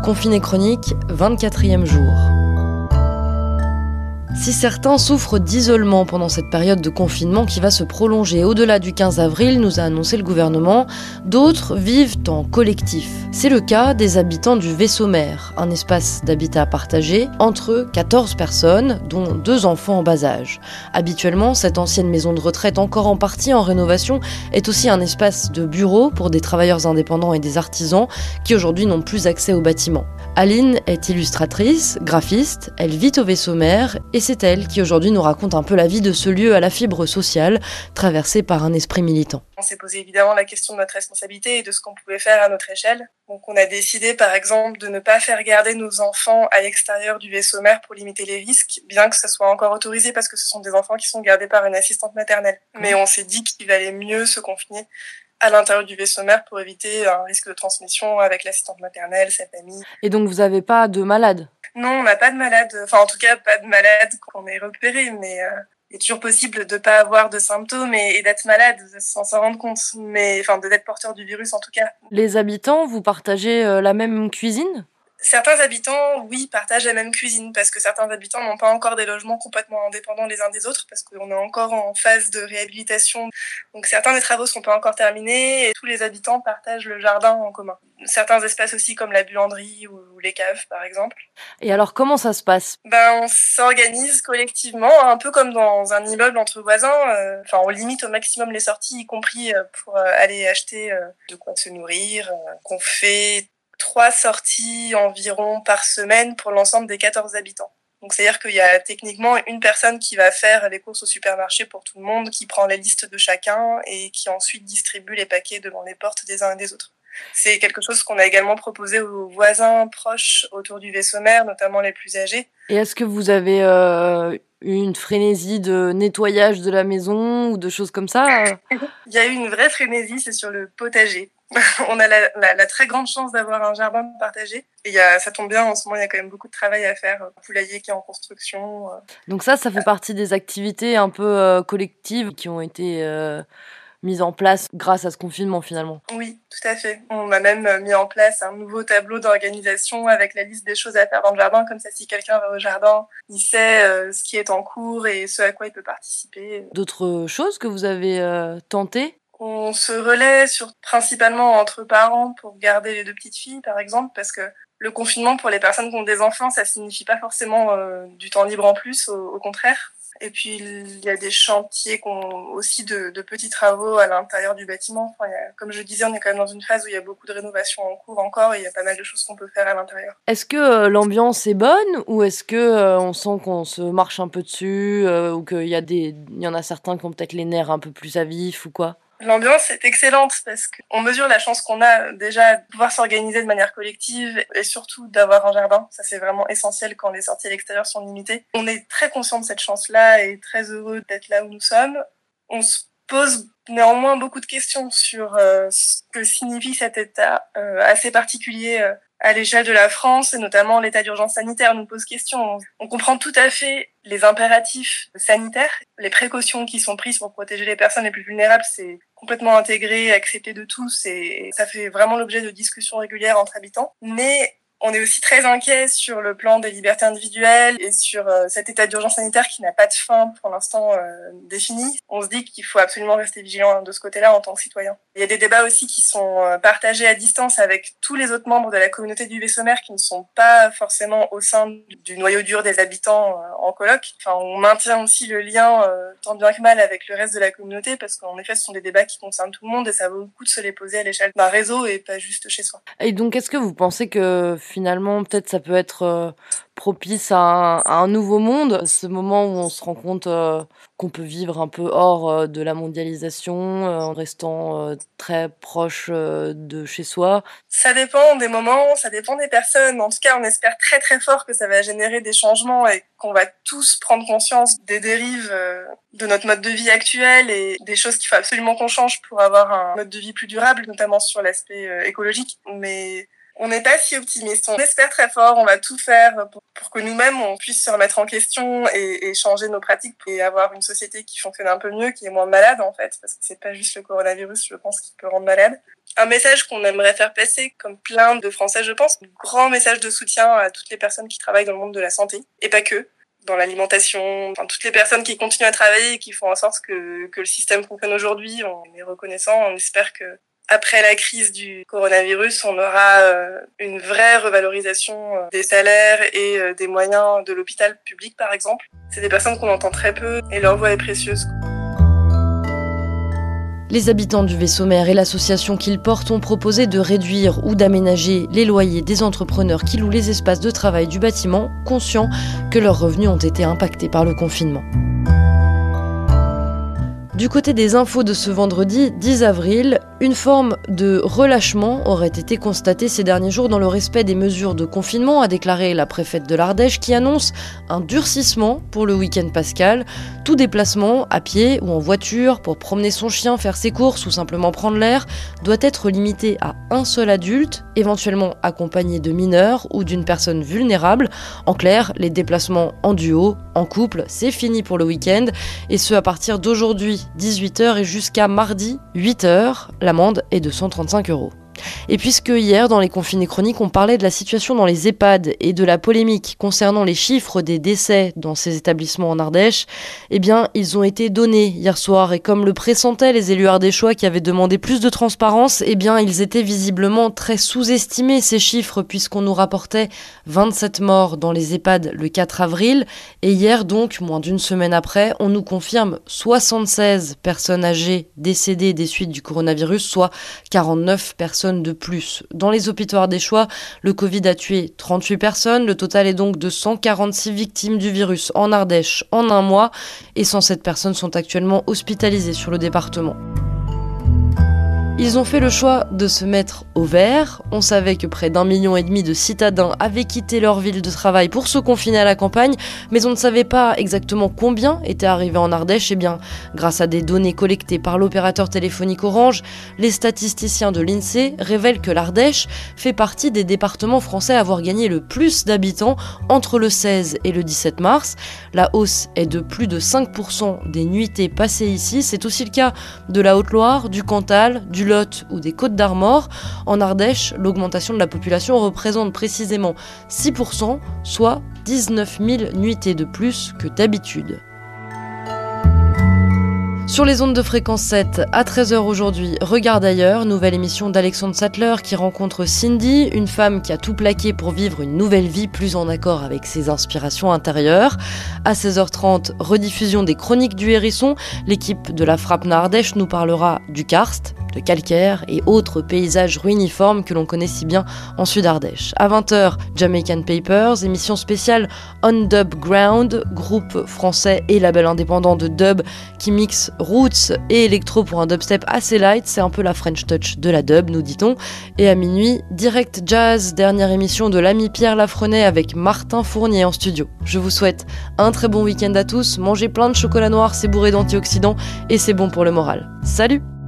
Confiné chronique, 24e jour. Si certains souffrent d'isolement pendant cette période de confinement qui va se prolonger au-delà du 15 avril, nous a annoncé le gouvernement, d'autres vivent en collectif. C'est le cas des habitants du Vaisseau-Mer, un espace d'habitat partagé entre 14 personnes, dont 2 enfants en bas âge. Habituellement, cette ancienne maison de retraite, encore en partie en rénovation, est aussi un espace de bureau pour des travailleurs indépendants et des artisans qui aujourd'hui n'ont plus accès au bâtiment. Aline est illustratrice, graphiste, elle vit au Vaisseau-Mer et c'est elle qui aujourd'hui nous raconte un peu la vie de ce lieu à la fibre sociale, traversé par un esprit militant. On s'est posé évidemment la question de notre responsabilité et de ce qu'on pouvait faire à notre échelle. Donc on a décidé par exemple de ne pas faire garder nos enfants à l'extérieur du Vaisseau-Mer pour limiter les risques, bien que ça soit encore autorisé parce que ce sont des enfants qui sont gardés par une assistante maternelle. Mais on s'est dit qu'il valait mieux se confiner à l'intérieur du Vaisseau-Mer pour éviter un risque de transmission avec l'assistante maternelle, sa famille. Et donc vous n'avez pas de malade ? Non, on n'a pas de malade. Enfin, en tout cas, pas de malade qu'on ait repéré, mais il est toujours possible de pas avoir de symptômes et d'être malade sans s'en rendre compte. Mais, enfin, d'être porteur du virus, en tout cas. Les habitants, vous partagez la même cuisine ? Certains habitants, oui, partagent la même cuisine parce que certains habitants n'ont pas encore des logements complètement indépendants les uns des autres parce qu'on est encore en phase de réhabilitation. Donc certains des travaux sont pas encore terminés et tous les habitants partagent le jardin en commun. Certains espaces aussi comme la buanderie ou les caves par exemple. Et alors comment ça se passe ? On s'organise collectivement, un peu comme dans un immeuble entre voisins. On limite au maximum les sorties, y compris pour aller acheter de quoi se nourrir. Qu'on fait 3 sorties environ par semaine pour l'ensemble des 14 habitants. Donc c'est-à-dire qu'il y a techniquement une personne qui va faire les courses au supermarché pour tout le monde, qui prend les listes de chacun et qui ensuite distribue les paquets devant les portes des uns et des autres. C'est quelque chose qu'on a également proposé aux voisins proches autour du Vaisseau-Mer, notamment les plus âgés. Et est-ce que vous avez une frénésie de nettoyage de la maison ou de choses comme ça ? Il y a eu une vraie frénésie, c'est sur le potager. On a la très grande chance d'avoir un jardin partagé. Et ça tombe bien, en ce moment, il y a quand même beaucoup de travail à faire. Un poulailler qui est en construction. Donc ça fait partie des activités un peu collectives qui ont été mises en place grâce à ce confinement finalement. Oui, tout à fait. On a même mis en place un nouveau tableau d'organisation avec la liste des choses à faire dans le jardin. Comme ça, si quelqu'un va au jardin, il sait ce qui est en cours et ce à quoi il peut participer. D'autres choses que vous avez tentées ? On se relaie principalement entre parents pour garder les 2 petites filles, par exemple, parce que le confinement pour les personnes qui ont des enfants, ça signifie pas forcément du temps libre en plus, au contraire. Et puis, il y a des chantiers aussi de petits travaux à l'intérieur du bâtiment. Comme je disais, on est quand même dans une phase où il y a beaucoup de rénovations en cours encore et il y a pas mal de choses qu'on peut faire à l'intérieur. Est-ce que l'ambiance est bonne ou est-ce que on sent qu'on se marche un peu dessus ou qu'il y en a certains qui ont peut-être les nerfs un peu plus à vif ou quoi ? L'ambiance est excellente parce qu'on mesure la chance qu'on a déjà de pouvoir s'organiser de manière collective et surtout d'avoir un jardin. Ça, c'est vraiment essentiel quand les sorties à l'extérieur sont limitées. On est très conscient de cette chance-là et très heureux d'être là où nous sommes. On se pose néanmoins beaucoup de questions sur ce que signifie cet état assez particulier à l'échelle de la France, et notamment l'état d'urgence sanitaire nous pose question. On comprend tout à fait les impératifs sanitaires, les précautions qui sont prises pour protéger les personnes les plus vulnérables, c'est complètement intégré, accepté de tous, et ça fait vraiment l'objet de discussions régulières entre habitants. Mais on est aussi très inquiet sur le plan des libertés individuelles et sur cet état d'urgence sanitaire qui n'a pas de fin pour l'instant défini. On se dit qu'il faut absolument rester vigilant de ce côté-là en tant que citoyen. Il y a des débats aussi qui sont partagés à distance avec tous les autres membres de la communauté du Vaisseau-Mer qui ne sont pas forcément au sein du noyau dur des habitants en coloc. On maintient aussi le lien tant bien que mal avec le reste de la communauté parce qu'en effet, ce sont des débats qui concernent tout le monde et ça vaut le coup de se les poser à l'échelle d'un réseau et pas juste chez soi. Et donc, est-ce que vous pensez que finalement, peut-être ça peut être propice à un nouveau monde, ce moment où on se rend compte qu'on peut vivre un peu hors de la mondialisation, en restant très proche de chez soi ? Ça dépend des moments, ça dépend des personnes. En tout cas, on espère très très fort que ça va générer des changements et qu'on va tous prendre conscience des dérives de notre mode de vie actuel et des choses qu'il faut absolument qu'on change pour avoir un mode de vie plus durable, notamment sur l'aspect écologique. Mais On n'est pas si optimiste. On espère très fort, on va tout faire pour que nous-mêmes, on puisse se remettre en question et changer nos pratiques et avoir une société qui fonctionne un peu mieux, qui est moins malade en fait, parce que c'est pas juste le coronavirus, je pense, qui peut rendre malade. Un message qu'on aimerait faire passer, comme plein de Français, je pense, un grand message de soutien à toutes les personnes qui travaillent dans le monde de la santé, et pas que, dans l'alimentation, enfin, toutes les personnes qui continuent à travailler et qui font en sorte que le système fonctionne aujourd'hui. On est reconnaissant, on espère que après la crise du coronavirus, on aura une vraie revalorisation des salaires et des moyens de l'hôpital public, par exemple. C'est des personnes qu'on entend très peu et leur voix est précieuse. Les habitants du Vaisseau-Mer et l'association qu'ils portent ont proposé de réduire ou d'aménager les loyers des entrepreneurs qui louent les espaces de travail du bâtiment, conscients que leurs revenus ont été impactés par le confinement. Du côté des infos de ce vendredi 10 avril, une forme de relâchement aurait été constatée ces derniers jours dans le respect des mesures de confinement, a déclaré la préfète de l'Ardèche qui annonce un durcissement pour le week-end pascal. Tout déplacement, à pied ou en voiture, pour promener son chien, faire ses courses ou simplement prendre l'air, doit être limité à un seul adulte, éventuellement accompagné de mineurs ou d'une personne vulnérable. En clair, les déplacements en duo, en couple, c'est fini pour le week-end, et ce à partir d'aujourd'hui 18h et jusqu'à mardi 8h. L'amende est de 135 €. Et puisque hier, dans les confinés chroniques, on parlait de la situation dans les EHPAD et de la polémique concernant les chiffres des décès dans ces établissements en Ardèche, eh bien, ils ont été donnés hier soir. Et comme le pressentaient les élus ardéchois qui avaient demandé plus de transparence, eh bien, ils étaient visiblement très sous-estimés, ces chiffres, puisqu'on nous rapportait 27 morts dans les EHPAD le 4 avril. Et hier, donc, moins d'une semaine après, on nous confirme 76 personnes âgées décédées des suites du coronavirus, soit 49 personnes de plus. Dans les hôpitaux ardéchois, le Covid a tué 38 personnes. Le total est donc de 146 victimes du virus en Ardèche en un mois et 107 personnes sont actuellement hospitalisées sur le département. Ils ont fait le choix de se mettre au vert. On savait que près d'1,5 million de citadins avaient quitté leur ville de travail pour se confiner à la campagne, mais on ne savait pas exactement combien étaient arrivés en Ardèche. Eh bien, grâce à des données collectées par l'opérateur téléphonique Orange, les statisticiens de l'INSEE révèlent que l'Ardèche fait partie des départements français à avoir gagné le plus d'habitants entre le 16 et le 17 mars. La hausse est de plus de 5% des nuitées passées ici. C'est aussi le cas de la Haute-Loire, du Cantal, du Lot ou des Côtes-d'Armor. En Ardèche, l'augmentation de la population représente précisément 6%, soit 19 000 nuitées de plus que d'habitude. Sur les ondes de fréquence 7, à 13h aujourd'hui, Regarde ailleurs, nouvelle émission d'Alexandre Sattler qui rencontre Cindy, une femme qui a tout plaqué pour vivre une nouvelle vie plus en accord avec ses inspirations intérieures. À 16h30, rediffusion des Chroniques du Hérisson. L'équipe de la Frappna Ardèche nous parlera du karst, de calcaire et autres paysages ruiniformes que l'on connaît si bien en Sud-Ardèche. À 20h, Jamaican Papers, émission spéciale On Dub Ground, groupe français et label indépendant de dub qui mixe roots et électro pour un dubstep assez light. C'est un peu la French touch de la dub, nous dit-on. Et à minuit, Direct Jazz, dernière émission de l'ami Pierre Lafrenet avec Martin Fournier en studio. Je vous souhaite un très bon week-end à tous. Mangez plein de chocolat noir, c'est bourré d'antioxydants et c'est bon pour le moral. Salut!